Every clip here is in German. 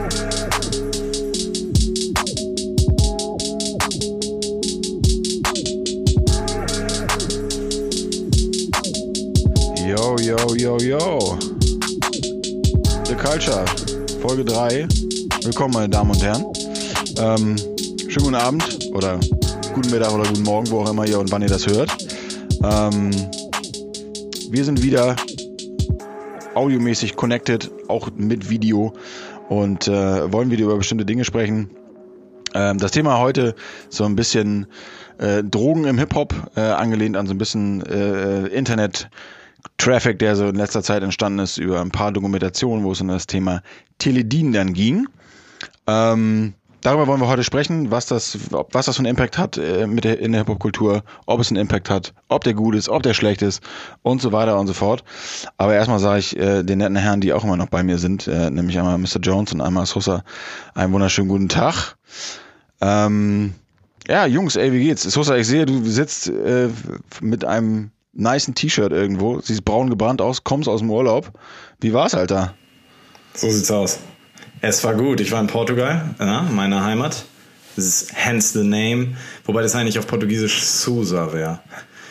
Yo. The Culture, Folge 3. Willkommen, meine Damen und Herren. Schönen guten Abend oder guten Mittag oder guten Morgen, wo auch immer ihr und wann ihr das hört. Wir sind wieder audiomäßig connected, auch mit Video und wollen wieder über bestimmte Dinge sprechen. Das Thema heute so ein bisschen Drogen im Hip-Hop, angelehnt an so ein bisschen Internet-Traffic, der so in letzter Zeit entstanden ist, über ein paar Dokumentationen, wo es um das Thema Teledin dann ging. Darüber wollen wir heute sprechen, was das für einen Impact hat in der Hip-Hop-Kultur, ob es einen Impact hat, ob der gut ist, ob der schlecht ist und so weiter und so fort. Aber erstmal sage ich den netten Herren, die auch immer noch bei mir sind, nämlich einmal Mr. Jones und einmal Sosa, einen wunderschönen guten Tag. Ja, Jungs, ey, wie geht's? Sosa, ich sehe, du sitzt mit einem nicen T-Shirt irgendwo, siehst braun gebrannt aus, kommst aus dem Urlaub. Wie war's, Alter? So sieht's aus. Es war gut. Ich war in Portugal, meiner Heimat. Das ist hence the name, wobei das eigentlich auf Portugiesisch Sousa wäre.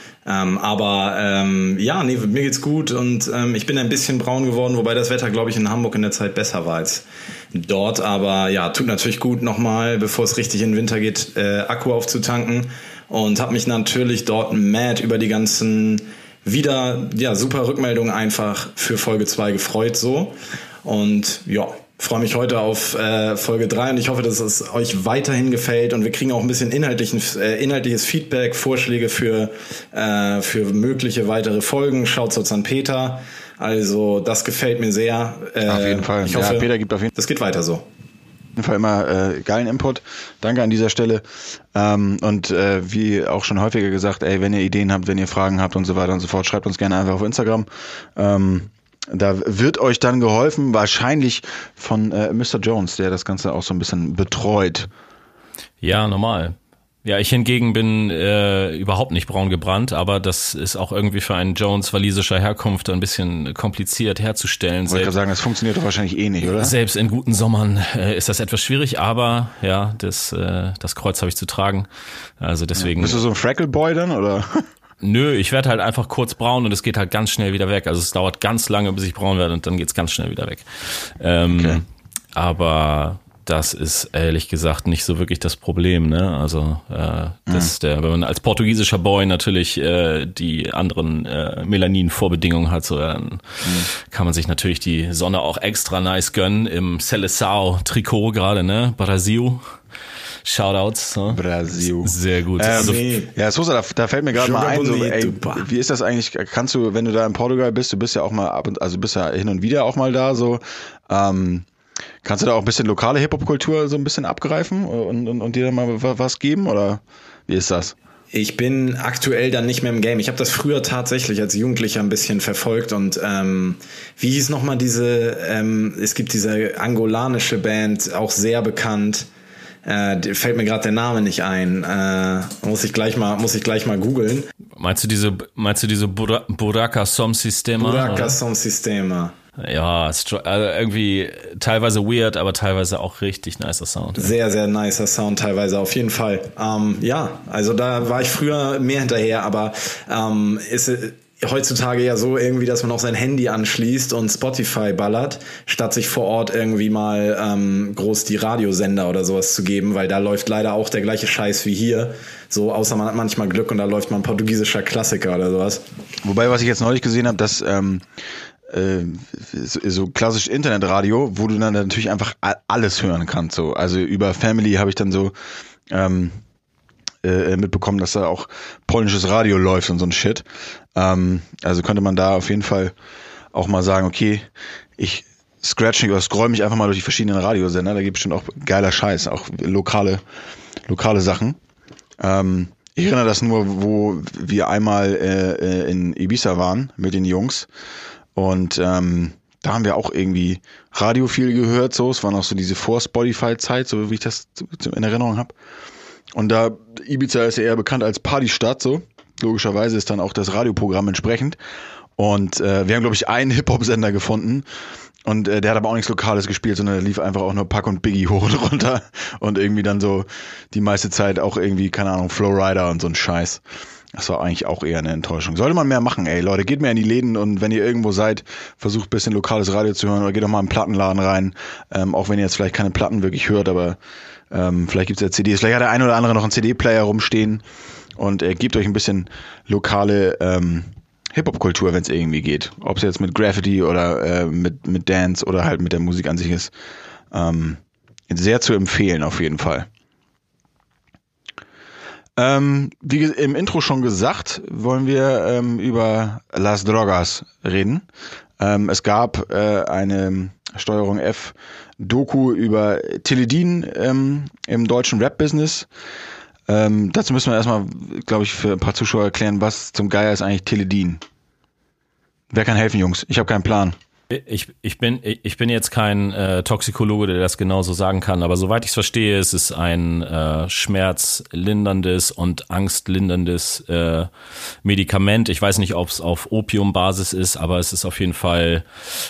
Mir geht's gut und ich bin ein bisschen braun geworden, wobei das Wetter, glaube ich, in Hamburg in der Zeit besser war als dort. Aber ja, tut natürlich gut nochmal, bevor es richtig in den Winter geht, Akku aufzutanken. Und habe mich natürlich dort mad über die ganzen super Rückmeldungen einfach für Folge 2 gefreut so. Und ja, freue mich heute auf Folge 3 und ich hoffe, dass es euch weiterhin gefällt und wir kriegen auch ein bisschen inhaltliches Feedback, Vorschläge für mögliche weitere Folgen. Shoutouts an Peter. Also das gefällt mir sehr. Auf jeden Fall. Ich hoffe, Peter gibt auf jeden das geht weiter so. Fall immer geilen Input. Danke an dieser Stelle. Wie auch schon häufiger gesagt, ey, wenn ihr Ideen habt, wenn ihr Fragen habt und so weiter und so fort, schreibt uns gerne einfach auf Instagram. Da wird euch dann geholfen, wahrscheinlich von Mr. Jones, der das Ganze auch so ein bisschen betreut. Ja, normal. Ja, ich hingegen bin überhaupt nicht braun gebrannt, aber das ist auch irgendwie für einen Jones walisischer Herkunft ein bisschen kompliziert herzustellen. Ich wollte gerade sagen, das funktioniert doch wahrscheinlich eh nicht, oder? Selbst in guten Sommern ist das etwas schwierig, aber ja, das Kreuz habe ich zu tragen. Also deswegen. Bist du so ein Freckle Boy dann, oder? Nö, ich werde halt einfach kurz braun und es geht halt ganz schnell wieder weg. Also es dauert ganz lange, bis ich braun werde und dann geht's ganz schnell wieder weg. Okay. Aber das ist ehrlich gesagt nicht so wirklich das Problem, ne? Also wenn man als portugiesischer Boy natürlich die anderen Melanin-Vorbedingungen hat, so dann kann man sich natürlich die Sonne auch extra nice gönnen im Seleção-Trikot gerade, ne? Brasil. Shoutouts. Ne? Brasil. Sehr gut. Ja, Sosa, da fällt mir gerade mal ein, so, ey, wie ist das eigentlich, kannst du, wenn du da in Portugal bist, du bist ja auch mal bist ja hin und wieder auch mal da, so, kannst du da auch ein bisschen lokale Hip-Hop-Kultur so ein bisschen abgreifen und dir da mal was geben, oder wie ist das? Ich bin aktuell dann nicht mehr im Game. Ich habe das früher tatsächlich als Jugendlicher ein bisschen verfolgt und wie hieß nochmal es gibt diese angolanische Band, auch sehr bekannt, fällt mir gerade der Name nicht ein. Muss ich gleich mal googeln. Meinst du diese Buraca Som Sistema? Buraca Som Sistema. Ja, irgendwie teilweise weird, aber teilweise auch richtig nicer Sound. Sehr, sehr nicer Sound teilweise, auf jeden Fall. Also da war ich früher mehr hinterher, aber ist heutzutage ja so irgendwie, dass man auch sein Handy anschließt und Spotify ballert, statt sich vor Ort irgendwie mal groß die Radiosender oder sowas zu geben, weil da läuft leider auch der gleiche Scheiß wie hier. So, außer man hat manchmal Glück und da läuft mal ein portugiesischer Klassiker oder sowas. Wobei, was ich jetzt neulich gesehen habe, dass so klassisch Internetradio, wo du dann natürlich einfach alles hören kannst. So. Also über Family habe ich dann so mitbekommen, dass da auch polnisches Radio läuft und so ein Shit. Also könnte man da auf jeden Fall auch mal sagen, okay, ich scroll mich einfach mal durch die verschiedenen Radiosender, da gibt es bestimmt auch geiler Scheiß, auch lokale Sachen. Ich erinnere das nur, wo wir einmal in Ibiza waren mit den Jungs und da haben wir auch irgendwie Radio viel gehört, so, es war noch so diese Vor-Spotify-Zeit, so wie ich das in Erinnerung habe. Und da, Ibiza ist ja eher bekannt als Partystadt, so. Logischerweise ist dann auch das Radioprogramm entsprechend. Und wir haben, glaube ich, einen Hip-Hop-Sender gefunden. Und der hat aber auch nichts Lokales gespielt, sondern der lief einfach auch nur Pac und Biggie hoch und runter und irgendwie dann so die meiste Zeit auch irgendwie, keine Ahnung, Flowrider und so ein Scheiß. Das war eigentlich auch eher eine Enttäuschung. Sollte man mehr machen, ey, Leute, geht mehr in die Läden und wenn ihr irgendwo seid, versucht ein bisschen lokales Radio zu hören oder geht doch mal in einen Plattenladen rein, auch wenn ihr jetzt vielleicht keine Platten wirklich hört, aber vielleicht gibt's ja CDs, vielleicht hat der eine oder andere noch einen CD-Player rumstehen und gebt euch ein bisschen lokale Hip-Hop-Kultur, wenn es irgendwie geht. Ob es jetzt mit Graffiti oder mit Dance oder halt mit der Musik an sich ist. Sehr zu empfehlen auf jeden Fall. Wie im Intro schon gesagt, wollen wir über Las Drogas reden. Es gab eine Steuerung F Doku über Teledin im deutschen Rap-Business. Dazu müssen wir erstmal, glaube ich, für ein paar Zuschauer erklären, was zum Geier ist eigentlich Teledin. Wer kann helfen, Jungs? Ich habe keinen Plan. Ich bin jetzt kein Toxikologe, der das genauso sagen kann, aber soweit ich es verstehe, ist es ein schmerzlinderndes und angstlinderndes Medikament. Ich weiß nicht, ob es auf Opiumbasis ist, aber es ist auf jeden Fall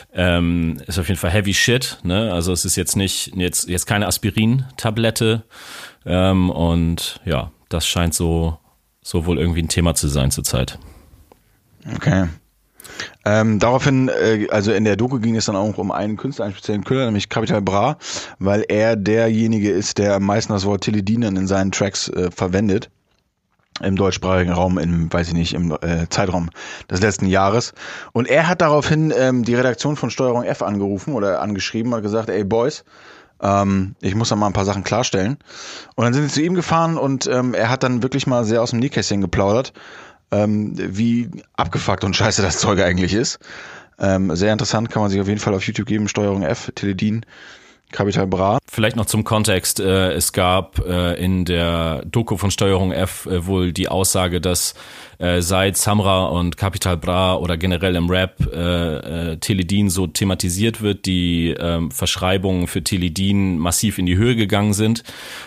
Heavy Shit. Ne? Also es ist jetzt keine Aspirin-Tablette und ja, das scheint so wohl irgendwie ein Thema zu sein zurzeit. Okay. Daraufhin, also in der Doku ging es dann auch um einen Künstler, einen speziellen Künstler, nämlich Capital Bra, weil er derjenige ist, der am meisten das Wort Teledin in seinen Tracks verwendet. Im deutschsprachigen Raum, im Zeitraum des letzten Jahres. Und er hat daraufhin die Redaktion von Steuerung F angerufen oder angeschrieben und gesagt, ey Boys, ich muss da mal ein paar Sachen klarstellen. Und dann sind sie zu ihm gefahren und er hat dann wirklich mal sehr aus dem Nähkästchen geplaudert, wie abgefuckt und scheiße das Zeug eigentlich ist. Sehr interessant, kann man sich auf jeden Fall auf YouTube geben. Steuerung F, Teledin, Capital Bra. Vielleicht noch zum Kontext. Es gab in der Doku von Steuerung F wohl die Aussage, dass seit Samra und Capital Bra oder generell im Rap Teledin so thematisiert wird, die Verschreibungen für Teledin massiv in die Höhe gegangen sind.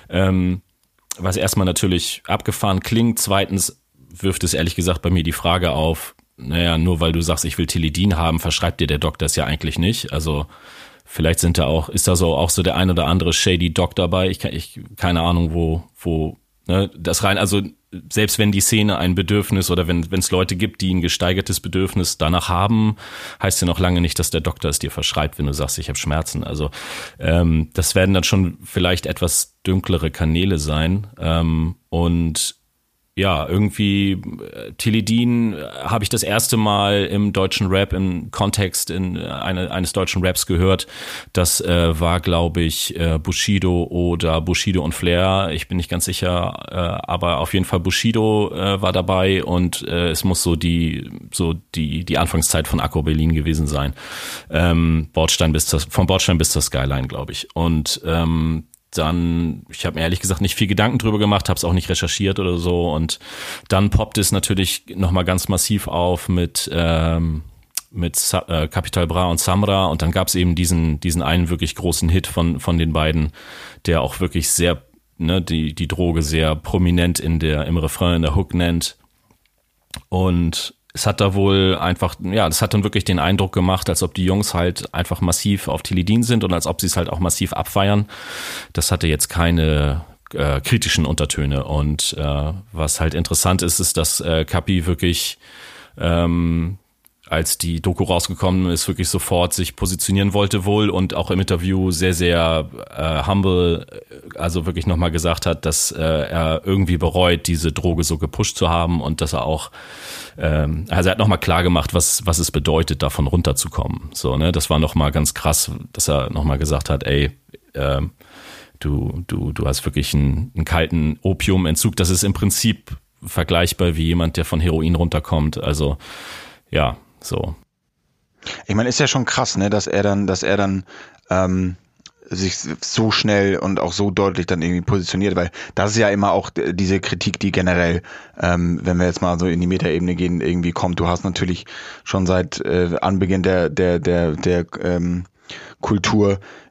Was erstmal natürlich abgefahren klingt. Zweitens wirft es ehrlich gesagt bei mir die Frage auf, naja, nur weil du sagst, ich will Teledin haben, verschreibt dir der Doktor es ja eigentlich nicht. Also vielleicht ist da auch so der ein oder andere shady Doc dabei. Ich keine Ahnung, wo das rein, also selbst wenn die Szene ein Bedürfnis oder wenn es Leute gibt, die ein gesteigertes Bedürfnis danach haben, heißt ja noch lange nicht, dass der Doktor es dir verschreibt, wenn du sagst, ich habe Schmerzen. Also das werden dann schon vielleicht etwas dunklere Kanäle sein und ja, irgendwie Teledin habe ich das erste Mal im deutschen Rap, im Kontext eines deutschen Raps gehört. Das war, glaube ich, Bushido oder Bushido und Flair. Ich bin nicht ganz sicher, aber auf jeden Fall Bushido war dabei und es muss so die Anfangszeit von Akko Berlin gewesen sein. Vom Bordstein bis zur Skyline, glaube ich. Und dann, ich habe mir ehrlich gesagt nicht viel Gedanken drüber gemacht, habe es auch nicht recherchiert oder so und dann poppt es natürlich nochmal ganz massiv auf mit Capital Bra und Samra und dann gab es eben diesen einen wirklich großen Hit von den beiden, der auch wirklich sehr, ne, die Droge sehr prominent im Refrain, in der Hook nennt und es hat da wohl einfach, ja, das hat dann wirklich den Eindruck gemacht, als ob die Jungs halt einfach massiv auf Teledin sind und als ob sie es halt auch massiv abfeiern. Das hatte jetzt keine kritischen Untertöne und was halt interessant ist, dass Capi wirklich als die Doku rausgekommen ist, wirklich sofort sich positionieren wollte wohl und auch im Interview sehr, sehr humble, also wirklich nochmal gesagt hat, dass er irgendwie bereut, diese Droge so gepusht zu haben und dass er auch, also er hat nochmal klar gemacht, was es bedeutet, davon runterzukommen. So, ne, das war nochmal ganz krass, dass er nochmal gesagt hat, ey, du hast wirklich einen kalten Opiumentzug. Das ist im Prinzip vergleichbar wie jemand, der von Heroin runterkommt. Also, ja, so. Ich meine, ist ja schon krass, ne, dass er dann sich so schnell und auch so deutlich dann irgendwie positioniert, weil das ist ja immer auch diese Kritik, die generell, wenn wir jetzt mal so in die Metaebene gehen, irgendwie kommt. Du hast natürlich schon seit Anbeginn der Kultur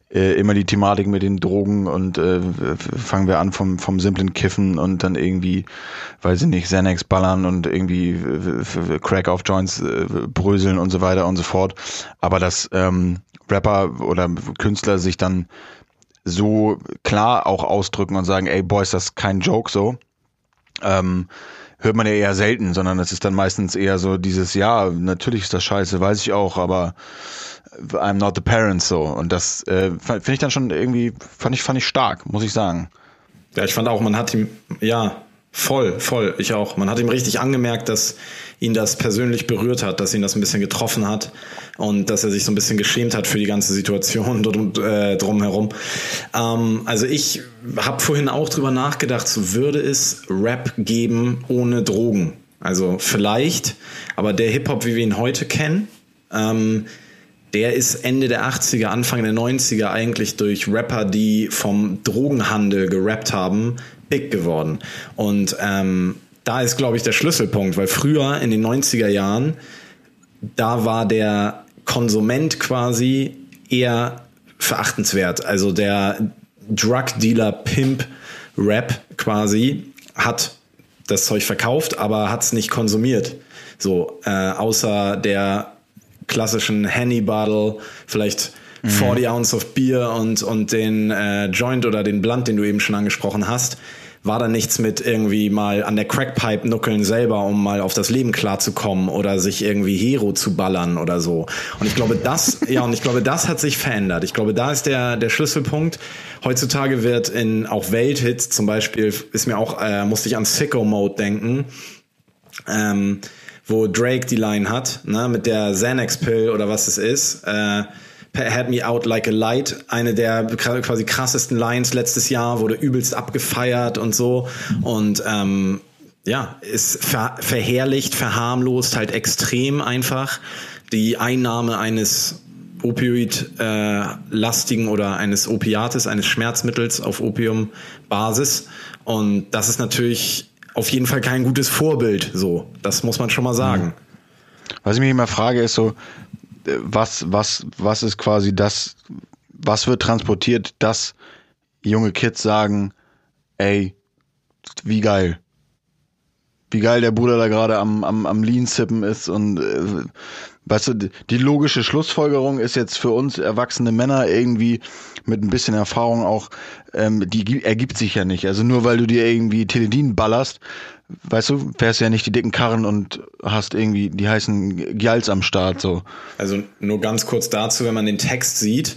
immer die Thematik mit den Drogen und fangen wir an vom simplen Kiffen und dann irgendwie, weiß ich nicht, Xanax ballern und irgendwie Crack auf Joints bröseln und so weiter und so fort. Aber dass Rapper oder Künstler sich dann so klar auch ausdrücken und sagen, ey Boys, das ist kein Joke so, hört man ja eher selten, sondern es ist dann meistens eher so dieses, ja, natürlich ist das scheiße, weiß ich auch, aber I'm not the parent so. Und das finde ich dann schon irgendwie, fand ich stark, muss ich sagen. Ja, ich fand auch, man hat ihm, ja, voll, ich auch. Man hat ihm richtig angemerkt, dass ihn das persönlich berührt hat, dass ihn das ein bisschen getroffen hat und dass er sich so ein bisschen geschämt hat für die ganze Situation drumherum. Also ich habe vorhin auch drüber nachgedacht, so würde es Rap geben ohne Drogen. Also vielleicht, aber der Hip-Hop, wie wir ihn heute kennen, der ist Ende der 80er, Anfang der 90er eigentlich durch Rapper, die vom Drogenhandel gerappt haben, big geworden. Und da ist, glaube ich, der Schlüsselpunkt, weil früher in den 90er Jahren, da war der Konsument quasi eher verachtenswert. Also der Drug-Dealer-Pimp-Rap quasi hat das Zeug verkauft, aber hat es nicht konsumiert. So, außer der klassischen Henny-Bottle, vielleicht 40 Ounce of Bier und den Joint oder den Blunt, den du eben schon angesprochen hast, war da nichts mit irgendwie mal an der Crackpipe nuckeln selber, um mal auf das Leben klarzukommen oder sich irgendwie Hero zu ballern oder so. Und ich glaube, das hat sich verändert. Ich glaube, da ist der Schlüsselpunkt. Heutzutage wird in auch Welthits zum Beispiel, musste ich an Sicko Mode denken, wo Drake die Line hat, ne, mit der Xanax Pill oder was es ist, had me out like a light, eine der quasi krassesten Lines letztes Jahr, wurde übelst abgefeiert und so und ist verherrlicht, verharmlost halt extrem einfach die Einnahme eines Opioid-lastigen oder eines Opiates, eines Schmerzmittels auf Opiumbasis, und das ist natürlich auf jeden Fall kein gutes Vorbild, so, das muss man schon mal sagen. Was ich mich immer frage, ist so, was ist quasi das, was wird transportiert, dass junge Kids sagen, ey, wie geil der Bruder da gerade am Lean-Sippen ist und weißt du, die logische Schlussfolgerung ist jetzt für uns erwachsene Männer irgendwie mit ein bisschen Erfahrung auch, die ergibt sich ja nicht. Also nur weil du dir irgendwie Teledin ballerst, weißt du, fährst ja nicht die dicken Karren und hast irgendwie die heißen Gyals am Start, so. Also nur ganz kurz dazu, wenn man den Text sieht,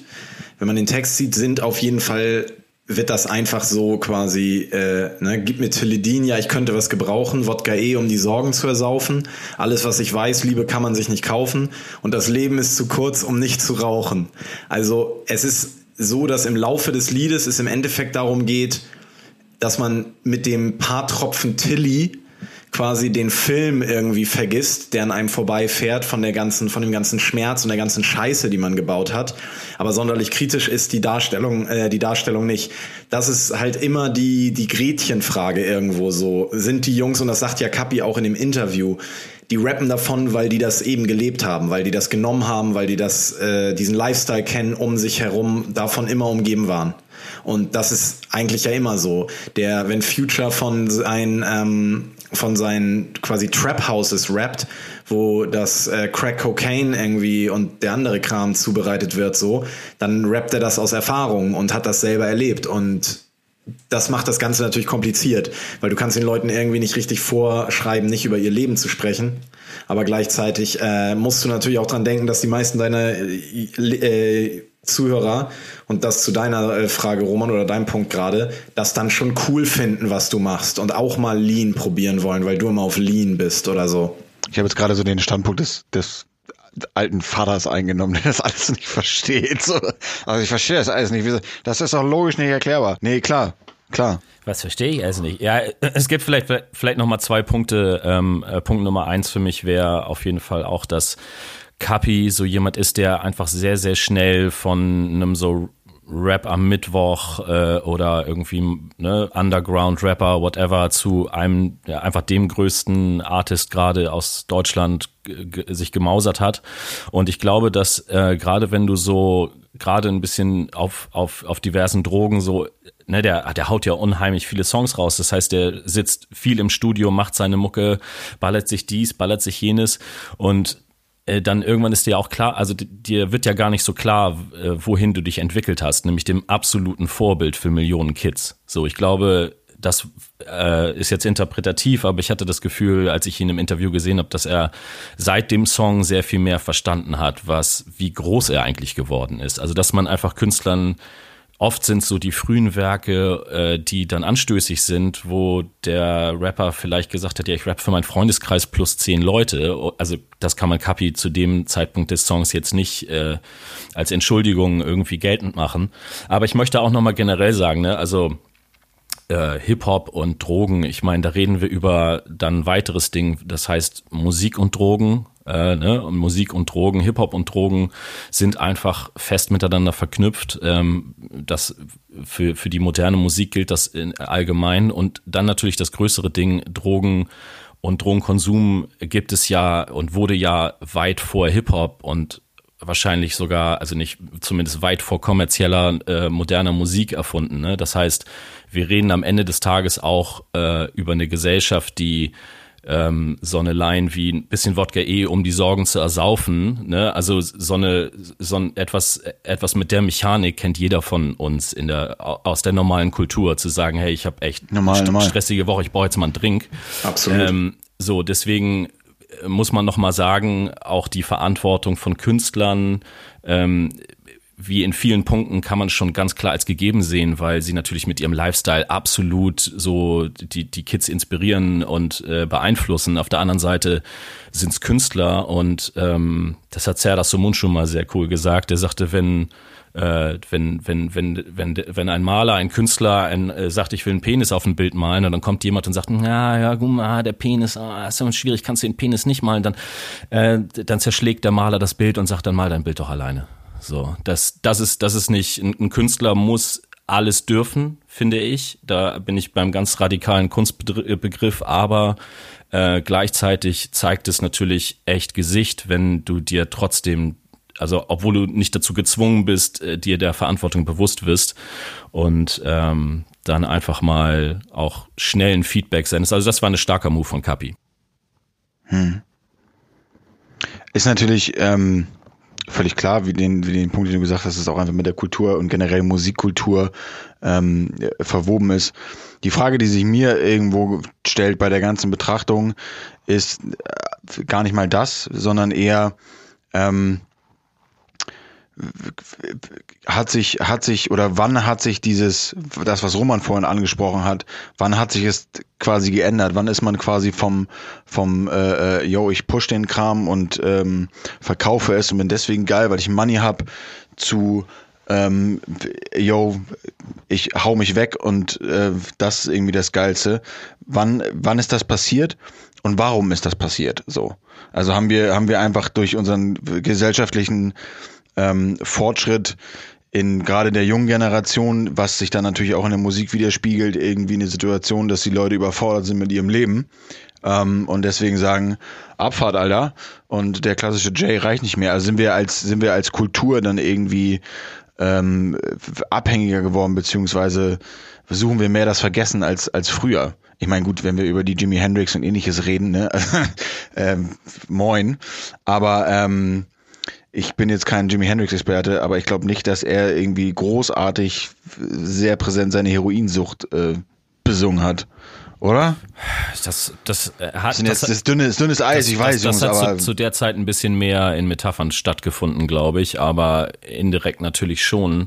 sind auf jeden Fall, wird das einfach so quasi, gib mir Teledin, ja, ich könnte was gebrauchen, Wodka um die Sorgen zu ersaufen. Alles, was ich weiß, Liebe kann man sich nicht kaufen. Und das Leben ist zu kurz, um nicht zu rauchen. Also es ist so, dass im Laufe des Liedes es im Endeffekt darum geht, dass man mit dem paar Tropfen Tilly quasi den Film irgendwie vergisst, der an einem vorbeifährt von dem ganzen Schmerz und der ganzen Scheiße, die man gebaut hat. Aber sonderlich kritisch ist die Darstellung nicht. Das ist halt immer die Gretchenfrage irgendwo so. Sind die Jungs, und das sagt ja Kapi auch in dem Interview, die rappen davon, weil die das eben gelebt haben, weil die das genommen haben, weil die diesen Lifestyle kennen, um sich herum, davon immer umgeben waren. Und das ist eigentlich ja immer so. Wenn Future von seinen quasi Trap Houses rappt, wo das Crack Cocaine irgendwie und der andere Kram zubereitet wird, so, dann rappt er das aus Erfahrung und hat das selber erlebt. Und das macht das Ganze natürlich kompliziert, weil du kannst den Leuten irgendwie nicht richtig vorschreiben, nicht über ihr Leben zu sprechen. Aber gleichzeitig musst du natürlich auch dran denken, dass die meisten deiner Zuhörer, und das zu deiner Frage, Roman, oder deinem Punkt gerade, das dann schon cool finden, was du machst und auch mal Lean probieren wollen, weil du immer auf Lean bist oder so. Ich habe jetzt gerade so den Standpunkt des alten Vaters eingenommen, der das alles nicht versteht. So. Also ich verstehe das alles nicht. Das ist doch logisch nicht erklärbar. Nee, klar. Was verstehe ich also nicht? Ja, es gibt vielleicht noch mal zwei Punkte. Punkt Nummer 1 für mich wäre auf jeden Fall auch, dass Kapi so jemand ist, der einfach sehr, sehr schnell von einem so Rap am Mittwoch oder irgendwie Underground-Rapper, whatever, zu einem, einfach dem größten Artist gerade aus Deutschland sich gemausert hat. Und ich glaube, dass gerade wenn du so gerade ein bisschen auf diversen Drogen so, der haut ja unheimlich viele Songs raus. Das heißt, der sitzt viel im Studio, macht seine Mucke, ballert sich dies, ballert sich jenes und dann irgendwann ist dir auch klar, also dir wird ja gar nicht so klar, wohin du dich entwickelt hast, nämlich dem absoluten Vorbild für Millionen Kids. So, ich glaube, das ist jetzt interpretativ, aber ich hatte das Gefühl, als ich ihn im Interview gesehen habe, dass er seit dem Song sehr viel mehr verstanden hat, wie groß er eigentlich geworden ist. Also, dass man einfach Künstlern, oft sind so die frühen Werke, die dann anstößig sind, wo der Rapper vielleicht gesagt hat, ja, ich rappe für meinen Freundeskreis plus 10 Leute. Also das kann man Kapi zu dem Zeitpunkt des Songs jetzt nicht als Entschuldigung irgendwie geltend machen. Aber ich möchte auch nochmal generell sagen, also Hip-Hop und Drogen, ich meine, da reden wir über dann ein weiteres Ding, das heißt Musik und Drogen. Und Musik und Drogen, Hip-Hop und Drogen sind einfach fest miteinander verknüpft. Das für die moderne Musik gilt das allgemein. Und dann natürlich das größere Ding, Drogen und Drogenkonsum gibt es ja und wurde ja weit vor Hip-Hop und wahrscheinlich sogar, also nicht, zumindest weit vor kommerzieller, moderner Musik erfunden. Ne? Das heißt, wir reden am Ende des Tages auch über eine Gesellschaft, die so eine Line wie ein bisschen Wodka um die Sorgen zu ersaufen, ne? Also etwas mit der Mechanik kennt jeder von uns aus der normalen Kultur, zu sagen, hey, ich habe echt eine stressige Woche, ich brauche jetzt mal einen Drink. Absolut. Deswegen muss man noch mal sagen, auch die Verantwortung von Künstlern, wie in vielen Punkten kann man schon ganz klar als gegeben sehen, weil sie natürlich mit ihrem Lifestyle absolut so die Kids inspirieren und beeinflussen. Auf der anderen Seite sind es Künstler und das hat Serdar Somuncu schon mal sehr cool gesagt. Er sagte, wenn ein Maler, ein Künstler sagt, ich will einen Penis auf ein Bild malen und dann kommt jemand und sagt, der Penis, ist ja schwierig, kannst du den Penis nicht malen, dann zerschlägt der Maler das Bild und sagt, dann mal dein Bild doch alleine. So, das ist nicht, ein Künstler muss alles dürfen, finde ich. Da bin ich beim ganz radikalen Kunstbegriff, aber gleichzeitig zeigt es natürlich echt Gesicht, wenn du dir trotzdem, also obwohl du nicht dazu gezwungen bist, dir der Verantwortung bewusst wirst und dann einfach mal auch schnell ein Feedback sendest. Also das war ein starker Move von Kapi. Ist natürlich völlig klar, wie den Punkt, den du gesagt hast, ist auch einfach mit der Kultur und generell Musikkultur verwoben ist. Die Frage, die sich mir irgendwo stellt bei der ganzen Betrachtung, ist gar nicht mal das, sondern eher wann hat sich das, was Roman vorhin angesprochen hat, wann hat sich es quasi geändert? Wann ist man quasi vom ich push den Kram und verkaufe es und bin deswegen geil, weil ich Money hab, zu ich hau mich weg und das ist irgendwie das Geilste. Wann ist das passiert und warum ist das passiert? So. Also haben wir einfach durch unseren gesellschaftlichen Fortschritt in gerade der jungen Generation, was sich dann natürlich auch in der Musik widerspiegelt, irgendwie eine Situation, dass die Leute überfordert sind mit ihrem Leben und deswegen sagen, Abfahrt, Alter, und der klassische Jay reicht nicht mehr. Also sind wir als Kultur dann irgendwie abhängiger geworden, beziehungsweise versuchen wir mehr das Vergessen als früher. Ich meine, gut, wenn wir über die Jimi Hendrix und ähnliches reden, ne? Moin, aber ich bin jetzt kein Jimi Hendrix-Experte, aber ich glaube nicht, dass er irgendwie großartig sehr präsent seine Heroinsucht besungen hat, oder? Das ist dünnes Eis, ich weiß, Jungs, das hat aber zu der Zeit ein bisschen mehr in Metaphern stattgefunden, glaube ich, aber indirekt natürlich schon.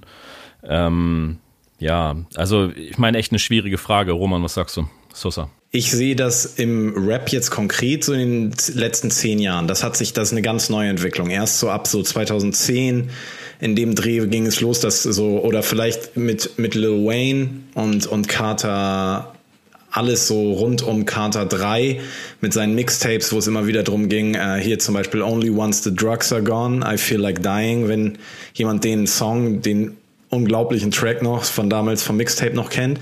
Also ich meine, echt eine schwierige Frage. Roman, was sagst du? Sosa. Ich sehe das im Rap jetzt konkret so in den letzten 10 Jahren. Das ist eine ganz neue Entwicklung. Erst so ab so 2010, in dem Dreh ging es los, dass so, oder vielleicht mit Lil Wayne und Carter, alles so rund um Carter 3 mit seinen Mixtapes, wo es immer wieder drum ging, hier zum Beispiel Only Once the Drugs Are Gone, I Feel Like Dying, wenn jemand den Song, den unglaublichen Track noch von damals vom Mixtape noch kennt.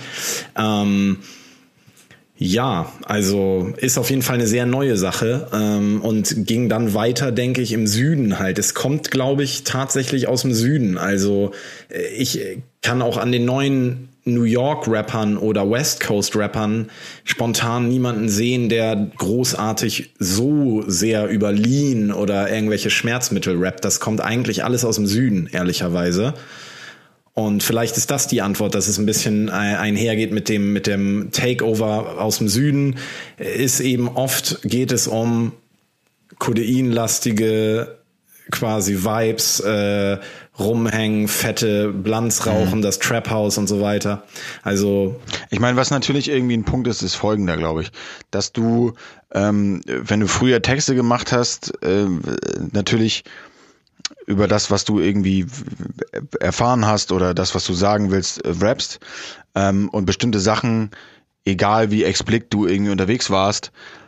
Ja, also ist auf jeden Fall eine sehr neue Sache und ging dann weiter, denke ich, im Süden halt. Es kommt, glaube ich, tatsächlich aus dem Süden. Also ich kann auch an den neuen New York-Rappern oder West Coast-Rappern spontan niemanden sehen, der großartig so sehr über Lean oder irgendwelche Schmerzmittel rappt. Das kommt eigentlich alles aus dem Süden, ehrlicherweise. Und vielleicht ist das die Antwort, dass es ein bisschen einhergeht mit dem Takeover aus dem Süden. Ist eben oft geht es um kodeinlastige quasi Vibes, rumhängen, fette Blunts rauchen, das Trap House und so weiter. Also ich meine, was natürlich irgendwie ein Punkt ist folgender, glaube ich, dass du, wenn du früher Texte gemacht hast, natürlich über das, was du irgendwie erfahren hast oder das, was du sagen willst, rappst und bestimmte Sachen, egal wie explizit du irgendwie unterwegs warst,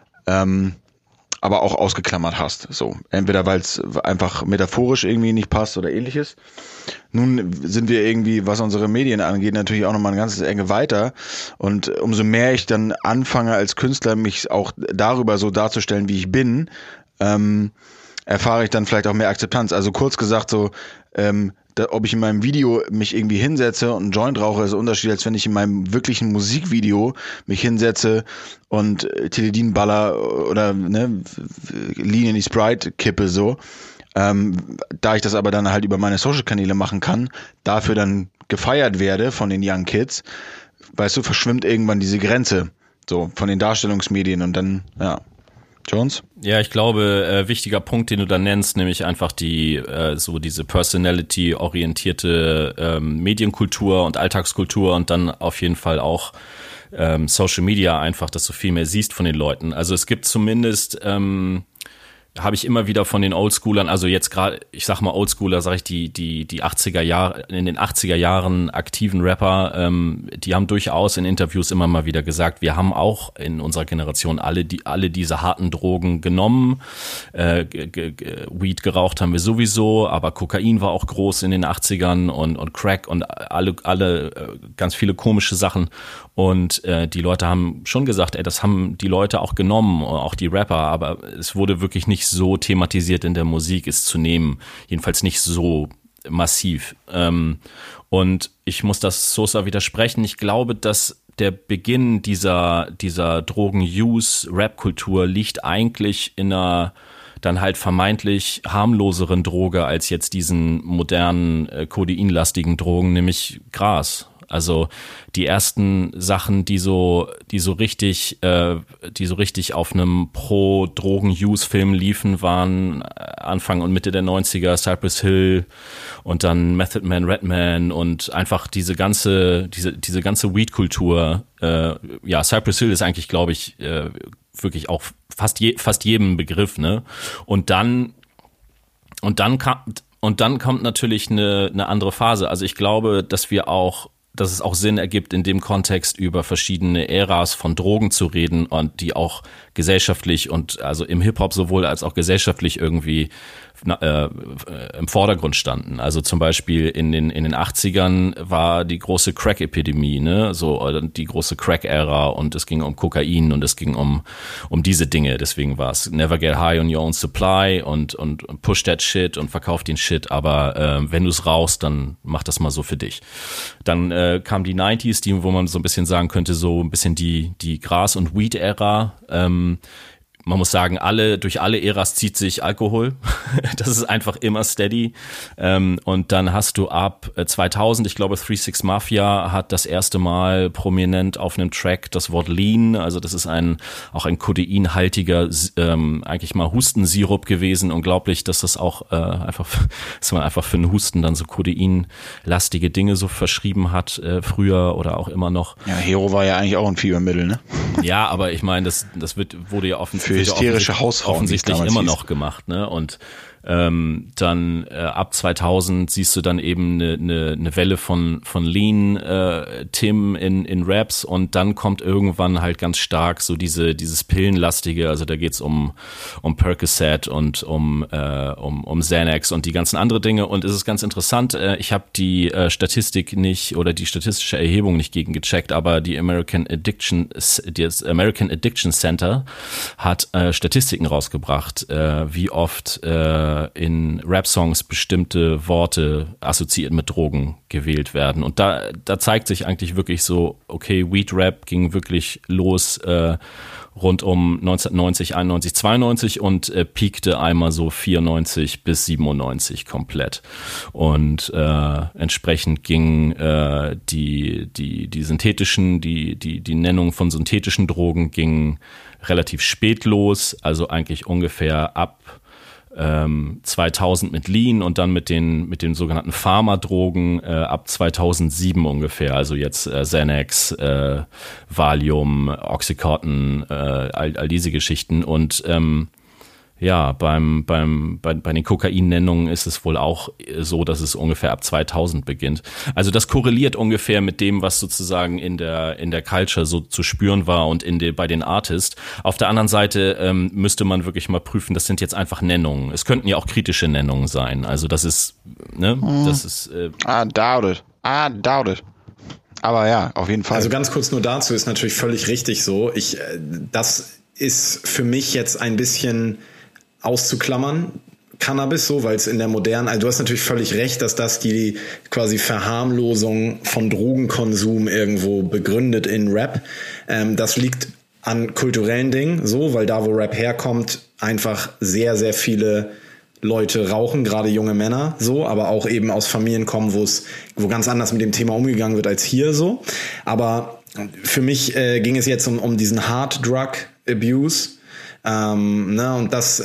aber auch ausgeklammert hast. So, entweder weil es einfach metaphorisch irgendwie nicht passt oder ähnliches. Nun sind wir irgendwie, was unsere Medien angeht, natürlich auch nochmal eine ganze Ecke weiter. Und umso mehr ich dann anfange als Künstler, mich auch darüber so darzustellen, wie ich bin, erfahre ich dann vielleicht auch mehr Akzeptanz. Also kurz gesagt so, ob ich in meinem Video mich irgendwie hinsetze und einen Joint rauche, ist ein Unterschied, als wenn ich in meinem wirklichen Musikvideo mich hinsetze und Teledin baller oder Lean in die Sprite kippe so. Da ich das aber dann halt über meine Social-Kanäle machen kann, dafür dann gefeiert werde von den Young Kids, weißt du, verschwimmt irgendwann diese Grenze so von den Darstellungsmedien und dann, ja. Jones? Ja, ich glaube, wichtiger Punkt, den du da nennst, nämlich einfach die so diese Personality-orientierte Medienkultur und Alltagskultur und dann auf jeden Fall auch Social Media einfach, dass du viel mehr siehst von den Leuten. Also es gibt zumindest habe ich immer wieder von den Oldschoolern, also jetzt gerade, ich sag mal Oldschooler, sage ich die 80er Jahre, in den 80er Jahren aktiven Rapper, die haben durchaus in Interviews immer mal wieder gesagt, wir haben auch in unserer Generation alle diese harten Drogen genommen, Weed geraucht haben wir sowieso, aber Kokain war auch groß in den 80ern und Crack und alle ganz viele komische Sachen und die Leute haben schon gesagt, das haben die Leute auch genommen, auch die Rapper, aber es wurde wirklich nicht so thematisiert in der Musik, es zu nehmen. Jedenfalls nicht so massiv. Und ich muss das Sosa widersprechen. Ich glaube, dass der Beginn dieser Drogen-Use-Rap-Kultur liegt eigentlich in einer dann halt vermeintlich harmloseren Droge als jetzt diesen modernen, kodeinlastigen Drogen, nämlich Gras. Also die ersten Sachen, die so richtig auf einem Pro-Drogen-Use-Film liefen, waren Anfang und Mitte der 90er, Cypress Hill und dann Method Man, Redman und einfach diese ganze Weed-Kultur. Ja, Cypress Hill ist eigentlich, glaube ich, wirklich auch fast jedem Begriff, ne? Und dann kommt natürlich eine andere Phase. Also ich glaube, dass es auch Sinn ergibt, in dem Kontext über verschiedene Äras von Drogen zu reden und die auch gesellschaftlich und also im Hip-Hop sowohl als auch gesellschaftlich irgendwie im Vordergrund standen. Also zum Beispiel in den 80ern war die große Crack-Epidemie, ne, so die große Crack-Ära und es ging um Kokain und es ging um diese Dinge. Deswegen war es Never Get High on Your Own Supply und Push That Shit und verkauf den Shit, aber wenn du es rauchst, dann mach das mal so für dich. Dann kam die 90s, wo man so ein bisschen sagen könnte, so ein bisschen die Gras- und Weed-Ära. Man muss sagen, durch alle Äras zieht sich Alkohol. Das ist einfach immer steady. Und dann hast du ab 2000, ich glaube 3-6 Mafia hat das erste Mal prominent auf einem Track das Wort Lean, also das ist auch ein kodeinhaltiger, eigentlich mal Hustensirup gewesen. Unglaublich, dass das auch dass man einfach für einen Husten dann so kodeinlastige Dinge so verschrieben hat, früher oder auch immer noch. Ja, Hero war ja eigentlich auch ein Fiebermittel, ne? Ja, aber ich meine, das wurde ja hysterische Hausfrauen offensichtlich immer noch gemacht, ne? Und Dann ab 2000 siehst du dann eben eine Welle von Lean Tim in Raps und dann kommt irgendwann halt ganz stark so dieses Pillenlastige, also da geht's um Percocet und um Xanax und die ganzen andere Dinge und es ist ganz interessant, ich habe die Statistik nicht oder die statistische Erhebung nicht gegengecheckt, aber das American Addiction Center hat Statistiken rausgebracht, wie oft in Rap-Songs bestimmte Worte assoziiert mit Drogen gewählt werden. Und da zeigt sich eigentlich wirklich so, okay, Weed-Rap ging wirklich los rund um 1990, 91, 92 und peakte einmal so 94 bis 97 komplett. Und entsprechend ging die synthetischen, die Nennung von synthetischen Drogen ging relativ spät los, also eigentlich ungefähr ab 2000 mit Lean und dann mit den sogenannten Pharmadrogen ab 2007 ungefähr, also jetzt Xanax, Valium, Oxycontin, all diese Geschichten und ja, bei den Kokainnennungen ist es wohl auch so, dass es ungefähr ab 2000 beginnt. Also das korreliert ungefähr mit dem, was sozusagen in der Culture so zu spüren war und bei den Artists. Auf der anderen Seite müsste man wirklich mal prüfen, das sind jetzt einfach Nennungen. Es könnten ja auch kritische Nennungen sein. Also das ist, ne, das ist... I doubt it. Aber ja, auf jeden Fall. Also ganz kurz nur dazu, ist natürlich völlig richtig so. Das ist für mich jetzt ein bisschen auszuklammern, Cannabis so, weil es in der modernen, also du hast natürlich völlig recht, dass das die quasi Verharmlosung von Drogenkonsum irgendwo begründet in Rap. Das liegt an kulturellen Dingen so, weil da, wo Rap herkommt, einfach sehr, sehr viele Leute rauchen, gerade junge Männer so, aber auch eben aus Familien kommen, wo ganz anders mit dem Thema umgegangen wird als hier so. Aber für mich ging es jetzt um diesen Hard Drug Abuse. Und das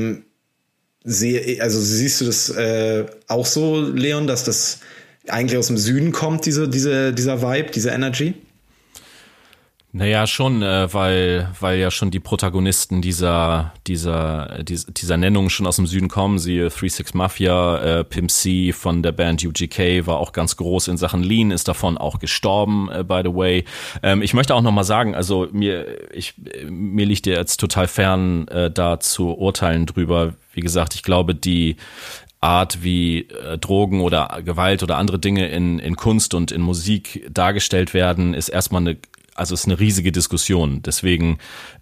siehst du das auch so, Leon, dass das eigentlich aus dem Süden kommt, dieser Vibe, diese Energy? Naja, schon, weil ja schon die Protagonisten dieser Nennung schon aus dem Süden kommen. Siehe 3-6 Mafia, Pimp C von der Band UGK war auch ganz groß in Sachen Lean, ist davon auch gestorben, by the way. Ich möchte auch nochmal sagen, also mir liegt jetzt total fern, da zu urteilen drüber. Wie gesagt, ich glaube, die Art, wie Drogen oder Gewalt oder andere Dinge in Kunst und in Musik dargestellt werden, ist erstmal also es ist eine riesige Diskussion. Deswegen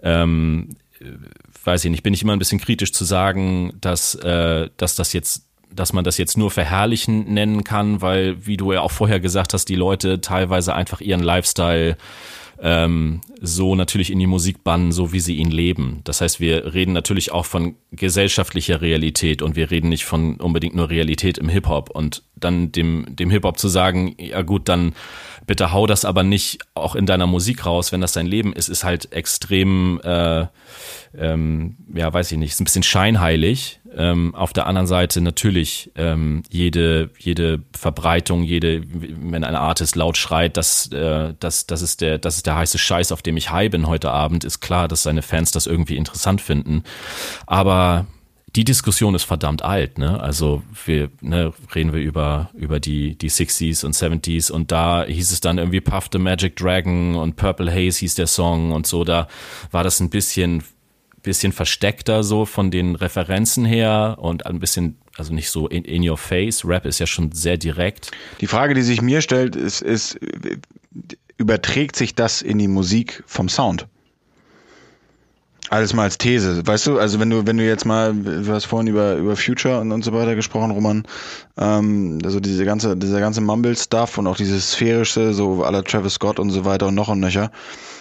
weiß ich nicht, bin ich immer ein bisschen kritisch zu sagen, dass man das jetzt nur verherrlichen nennen kann, weil, wie du ja auch vorher gesagt hast, die Leute teilweise einfach ihren Lifestyle so natürlich in die Musik bannen, so wie sie ihn leben. Das heißt, wir reden natürlich auch von gesellschaftlicher Realität und wir reden nicht von unbedingt nur Realität im Hip-Hop und dann dem Hip-Hop zu sagen, ja gut, dann bitte hau das aber nicht auch in deiner Musik raus, wenn das dein Leben ist halt extrem, weiß ich nicht, ist ein bisschen scheinheilig. Auf der anderen Seite natürlich jede Verbreitung, wenn ein Artist laut schreit, das ist der heiße Scheiß, auf dem ich high bin heute Abend, ist klar, dass seine Fans das irgendwie interessant finden. Aber die Diskussion ist verdammt alt, ne? Also reden wir über die 60s und 70s und da hieß es dann irgendwie Puff the Magic Dragon und Purple Haze hieß der Song und so, da war das ein bisschen versteckter so von den Referenzen her und ein bisschen, also nicht so in your face. Rap ist ja schon sehr direkt. Die Frage, die sich mir stellt, ist überträgt sich das in die Musik vom Sound? Alles mal als These, weißt du, also wenn du jetzt mal, du hast vorhin über Future und so weiter gesprochen, Roman, also dieser ganze Mumble-Stuff und auch dieses sphärische, so à la Travis Scott und so weiter und noch und nöcher,